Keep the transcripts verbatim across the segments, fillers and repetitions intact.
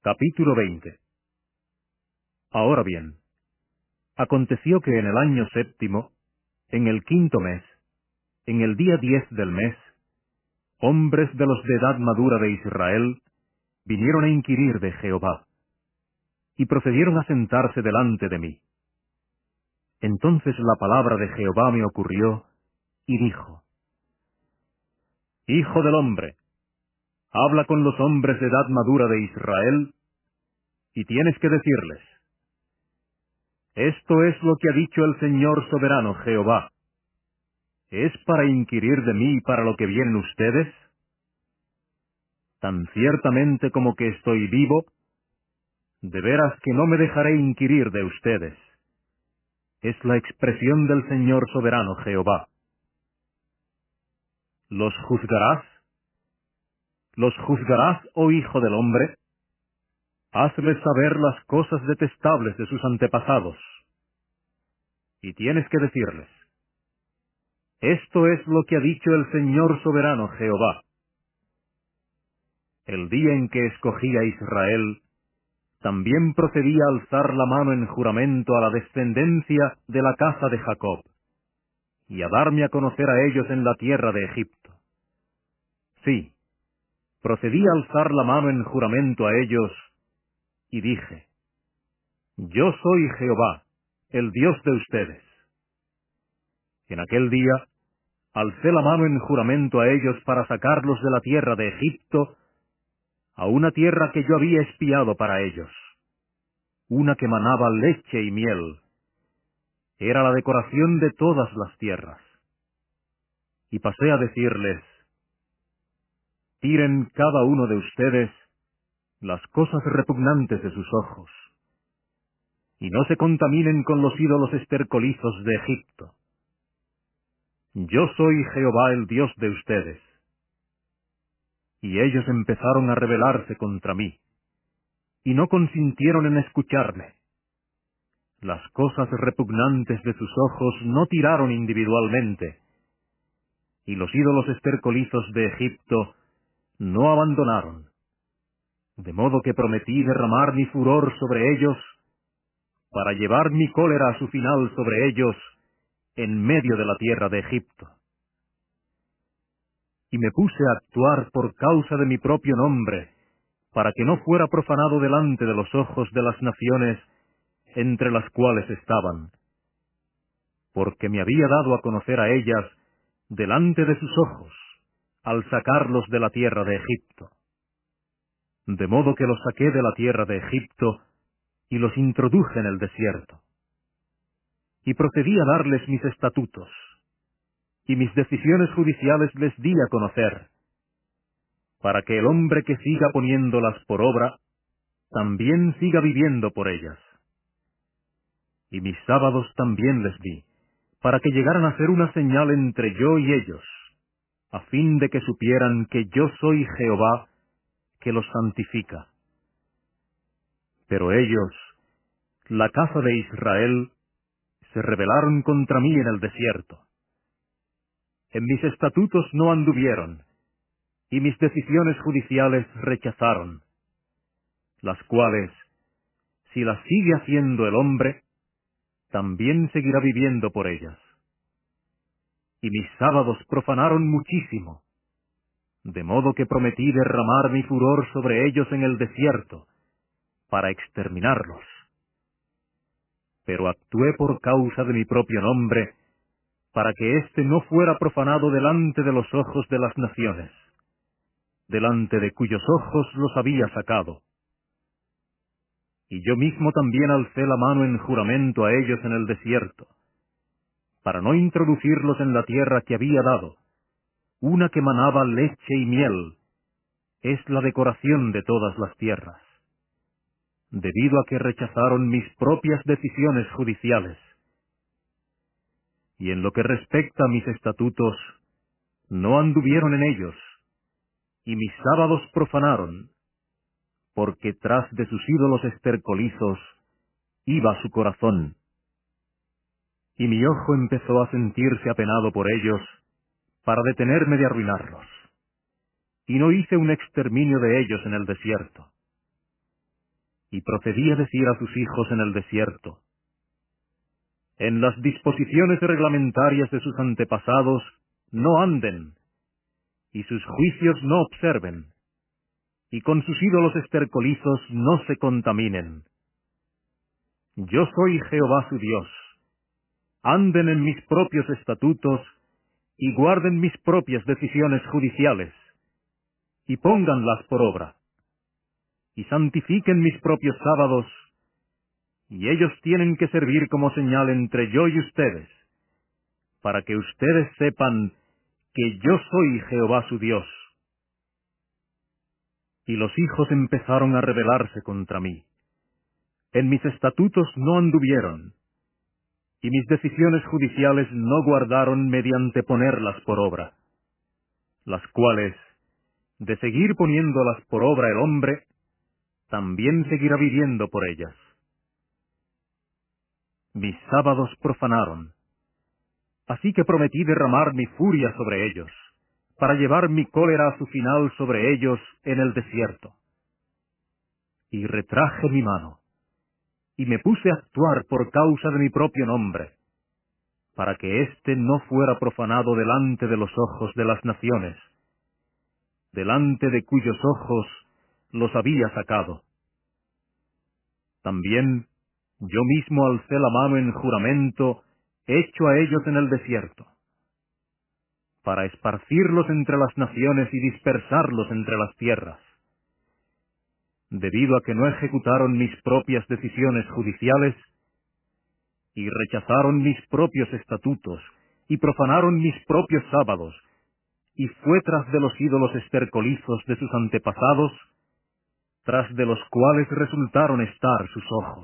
Capítulo veinte. Ahora bien, aconteció que en el año séptimo, en el quinto mes, en el día diez del mes, hombres de los de edad madura de Israel vinieron a inquirir de Jehová, y procedieron a sentarse delante de mí. Entonces la palabra de Jehová me ocurrió, y dijo: Hijo del hombre, habla con los hombres de edad madura de Israel, y tienes que decirles: Esto es lo que ha dicho el Señor soberano Jehová. ¿Es para inquirir de mí para lo que vienen ustedes? Tan ciertamente como que estoy vivo, de veras que no me dejaré inquirir de ustedes. Es la expresión del Señor soberano Jehová. ¿Los juzgarás? ¿Los juzgarás, oh hijo del hombre? Hazles saber las cosas detestables de sus antepasados. Y tienes que decirles: Esto es lo que ha dicho el Señor soberano Jehová. El día en que escogí a Israel, también procedí a alzar la mano en juramento a la descendencia de la casa de Jacob, y a darme a conocer a ellos en la tierra de Egipto. Sí, procedí a alzar la mano en juramento a ellos, y dije: Yo soy Jehová, el Dios de ustedes. En aquel día, alcé la mano en juramento a ellos para sacarlos de la tierra de Egipto, a una tierra que yo había espiado para ellos, una que manaba leche y miel. Era la decoración de todas las tierras. Y pasé a decirles: Tiren cada uno de ustedes las cosas repugnantes de sus ojos, y no se contaminen con los ídolos estercolizos de Egipto. Yo soy Jehová el Dios de ustedes. Y ellos empezaron a rebelarse contra mí, y no consintieron en escucharme. Las cosas repugnantes de sus ojos no tiraron individualmente, y los ídolos estercolizos de Egipto no abandonaron. De modo que prometí derramar mi furor sobre ellos, para llevar mi cólera a su final sobre ellos, en medio de la tierra de Egipto. Y me puse a actuar por causa de mi propio nombre, para que no fuera profanado delante de los ojos de las naciones entre las cuales estaban, porque me había dado a conocer a ellas delante de sus ojos, al sacarlos de la tierra de Egipto. De modo que los saqué de la tierra de Egipto, y los introduje en el desierto. Y procedí a darles mis estatutos, y mis decisiones judiciales les di a conocer, para que el hombre que siga poniéndolas por obra, también siga viviendo por ellas. Y mis sábados también les di, para que llegaran a ser una señal entre yo y ellos, a fin de que supieran que yo soy Jehová, que los santifica. Pero ellos, la casa de Israel, se rebelaron contra mí en el desierto. En mis estatutos no anduvieron, y mis decisiones judiciales rechazaron, las cuales, si las sigue haciendo el hombre, también seguirá viviendo por ellas. Y mis sábados profanaron muchísimo, de modo que prometí derramar mi furor sobre ellos en el desierto, para exterminarlos. Pero actué por causa de mi propio nombre, para que éste no fuera profanado delante de los ojos de las naciones, delante de cuyos ojos los había sacado. Y yo mismo también alcé la mano en juramento a ellos en el desierto, para no introducirlos en la tierra que había dado, una que manaba leche y miel, es la decoración de todas las tierras, debido a que rechazaron mis propias decisiones judiciales. Y en lo que respecta a mis estatutos, no anduvieron en ellos, y mis sábados profanaron, porque tras de sus ídolos estercolizos iba su corazón. Y mi ojo empezó a sentirse apenado por ellos, para detenerme de arruinarlos. Y no hice un exterminio de ellos en el desierto. Y procedí a decir a sus hijos en el desierto: en las disposiciones reglamentarias de sus antepasados no anden, y sus juicios no observen, y con sus ídolos estercolizos no se contaminen. Yo soy Jehová su Dios. Anden en mis propios estatutos, y guarden mis propias decisiones judiciales, y pónganlas por obra, y santifiquen mis propios sábados, y ellos tienen que servir como señal entre yo y ustedes, para que ustedes sepan que yo soy Jehová su Dios. Y los hijos empezaron a rebelarse contra mí. En mis estatutos no anduvieron, y mis decisiones judiciales no guardaron mediante ponerlas por obra, las cuales, de seguir poniéndolas por obra el hombre, también seguirá viviendo por ellas. Mis sábados profanaron, así que prometí derramar mi furia sobre ellos, para llevar mi cólera a su final sobre ellos en el desierto. Y retraje mi mano, y me puse a actuar por causa de mi propio nombre, para que éste no fuera profanado delante de los ojos de las naciones, delante de cuyos ojos los había sacado. También yo mismo alcé la mano en juramento hecho a ellos en el desierto, para esparcirlos entre las naciones y dispersarlos entre las tierras, debido a que no ejecutaron mis propias decisiones judiciales, y rechazaron mis propios estatutos, y profanaron mis propios sábados, y fue tras de los ídolos estercolizos de sus antepasados, tras de los cuales resultaron estar sus ojos.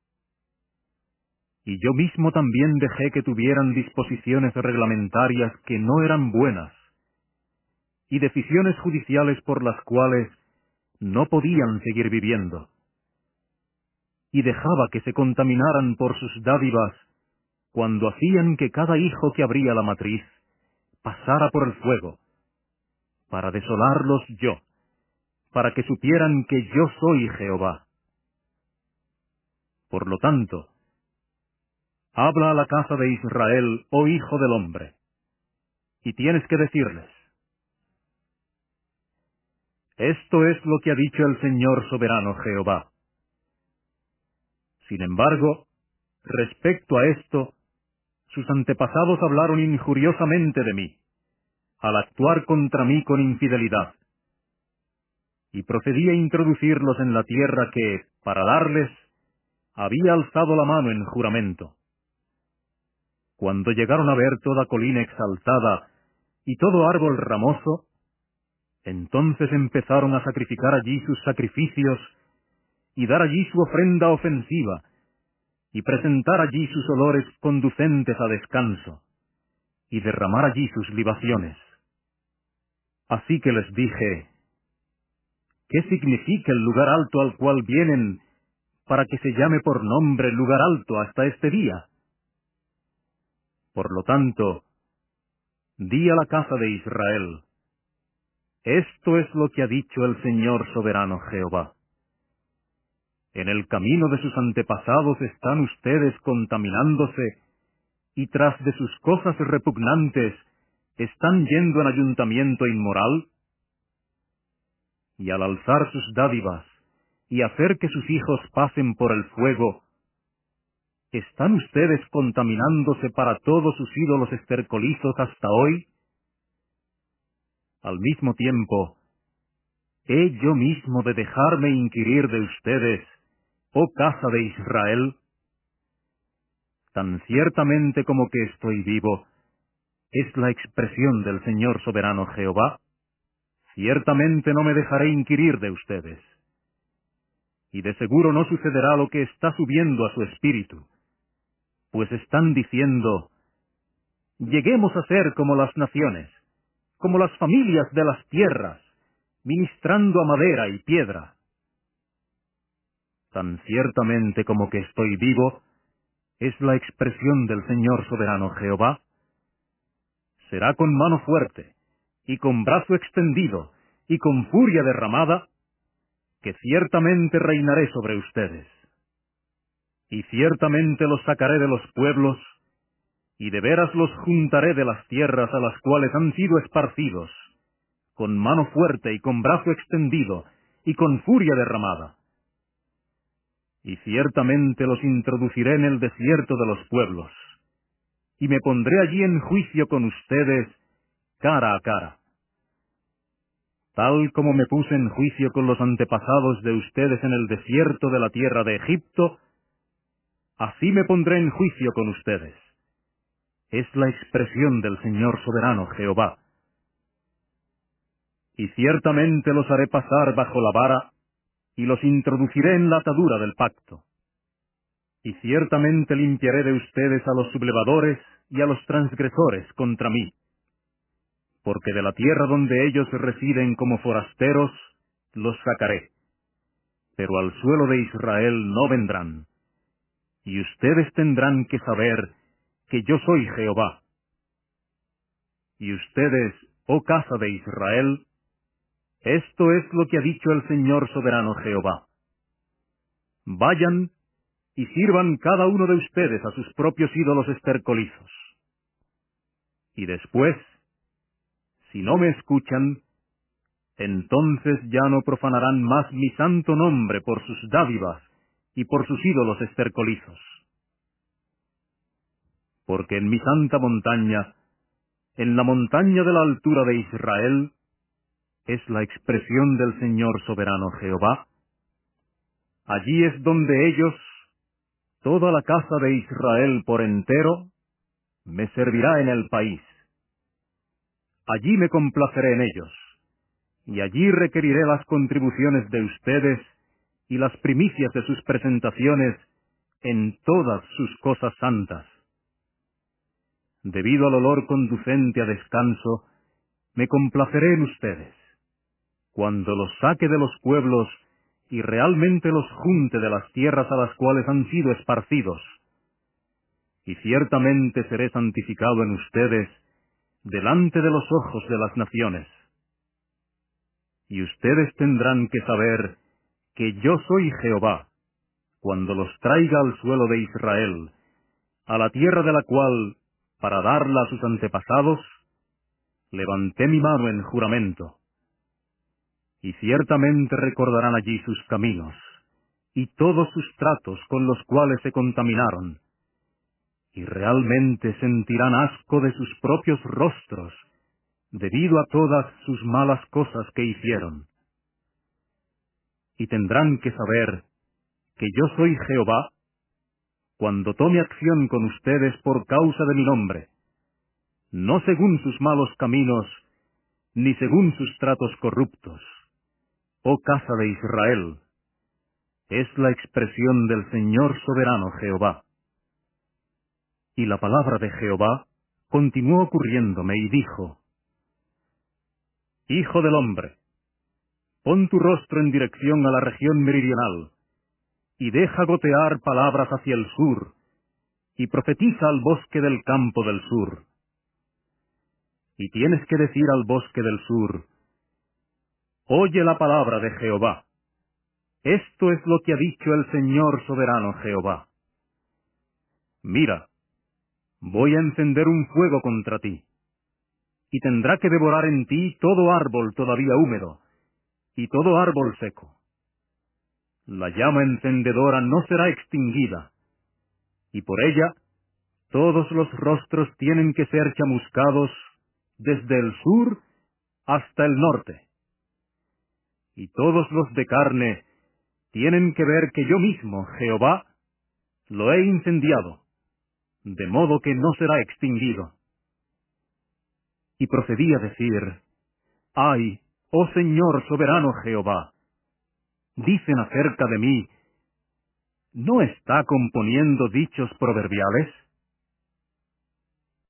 Y yo mismo también dejé que tuvieran disposiciones reglamentarias que no eran buenas, y decisiones judiciales por las cuales no podían seguir viviendo. Y dejaba que se contaminaran por sus dádivas, cuando hacían que cada hijo que abría la matriz pasara por el fuego, para desolarlos yo, para que supieran que yo soy Jehová. Por lo tanto, habla a la casa de Israel, oh hijo del hombre, y tienes que decirles: esto es lo que ha dicho el Señor soberano Jehová. Sin embargo, respecto a esto, sus antepasados hablaron injuriosamente de mí, al actuar contra mí con infidelidad. Y procedí a introducirlos en la tierra que, para darles, había alzado la mano en juramento. Cuando llegaron a ver toda colina exaltada y todo árbol ramoso, entonces empezaron a sacrificar allí sus sacrificios y dar allí su ofrenda ofensiva, y presentar allí sus olores conducentes a descanso, y derramar allí sus libaciones. Así que les dije: ¿qué significa el lugar alto al cual vienen, para que se llame por nombre lugar alto hasta este día? Por lo tanto, di a la casa de Israel: esto es lo que ha dicho el Señor soberano Jehová. En el camino de sus antepasados están ustedes contaminándose, y tras de sus cosas repugnantes están yendo en ayuntamiento inmoral. Y al alzar sus dádivas y hacer que sus hijos pasen por el fuego, ¿están ustedes contaminándose para todos sus ídolos estercolizos hasta hoy? Al mismo tiempo, ¿he yo mismo de dejarme inquirir de ustedes, oh casa de Israel? Tan ciertamente como que estoy vivo, es la expresión del Señor soberano Jehová, ciertamente no me dejaré inquirir de ustedes. Y de seguro no sucederá lo que está subiendo a su espíritu, pues están diciendo: lleguemos a ser como las naciones, como las familias de las tierras, ministrando a madera y piedra. Tan ciertamente como que estoy vivo, es la expresión del Señor soberano Jehová, será con mano fuerte, y con brazo extendido, y con furia derramada, que ciertamente reinaré sobre ustedes. Y ciertamente los sacaré de los pueblos, y de veras los juntaré de las tierras a las cuales han sido esparcidos, con mano fuerte y con brazo extendido, y con furia derramada. Y ciertamente los introduciré en el desierto de los pueblos, y me pondré allí en juicio con ustedes, cara a cara. Tal como me puse en juicio con los antepasados de ustedes en el desierto de la tierra de Egipto, así me pondré en juicio con ustedes. Es la expresión del Señor soberano Jehová. Y ciertamente los haré pasar bajo la vara, y los introduciré en la atadura del pacto. Y ciertamente limpiaré de ustedes a los sublevadores y a los transgresores contra mí. Porque de la tierra donde ellos residen como forasteros, los sacaré. Pero al suelo de Israel no vendrán. Y ustedes tendrán que saber que yo soy Jehová. Y ustedes, oh casa de Israel, esto es lo que ha dicho el Señor soberano Jehová. Vayan y sirvan cada uno de ustedes a sus propios ídolos estercolizos. Y después, si no me escuchan, entonces ya no profanarán más mi santo nombre por sus dádivas y por sus ídolos estercolizos. Porque en mi santa montaña, en la montaña de la altura de Israel, es la expresión del Señor soberano Jehová. Allí es donde ellos, toda la casa de Israel por entero, me servirá en el país. Allí me complaceré en ellos, y allí requeriré las contribuciones de ustedes y las primicias de sus presentaciones en todas sus cosas santas. Debido al olor conducente a descanso, me complaceré en ustedes, cuando los saque de los pueblos y realmente los junte de las tierras a las cuales han sido esparcidos. Y ciertamente seré santificado en ustedes delante de los ojos de las naciones. Y ustedes tendrán que saber que yo soy Jehová, cuando los traiga al suelo de Israel, a la tierra de la cual, para darla a sus antepasados, levanté mi mano en juramento. Y ciertamente recordarán allí sus caminos, y todos sus tratos con los cuales se contaminaron, y realmente sentirán asco de sus propios rostros, debido a todas sus malas cosas que hicieron. Y tendrán que saber que yo soy Jehová, cuando tome acción con ustedes por causa de mi nombre, no según sus malos caminos, ni según sus tratos corruptos. Oh casa de Israel, es la expresión del Señor soberano Jehová. Y la palabra de Jehová continuó ocurriéndome y dijo: Hijo del hombre, pon tu rostro en dirección a la región meridional, y deja gotear palabras hacia el sur, y profetiza al bosque del campo del sur. Y tienes que decir al bosque del sur: Oye la palabra de Jehová. Esto es lo que ha dicho el Señor soberano Jehová. Mira, voy a encender un fuego contra ti, y tendrá que devorar en ti todo árbol todavía húmedo, y todo árbol seco. La llama encendedora no será extinguida, y por ella todos los rostros tienen que ser chamuscados desde el sur hasta el norte. Y todos los de carne tienen que ver que yo mismo, Jehová, lo he incendiado, de modo que no será extinguido. Y procedí a decir: Ay, oh Señor soberano Jehová, dicen acerca de mí: ¿no está componiendo dichos proverbiales?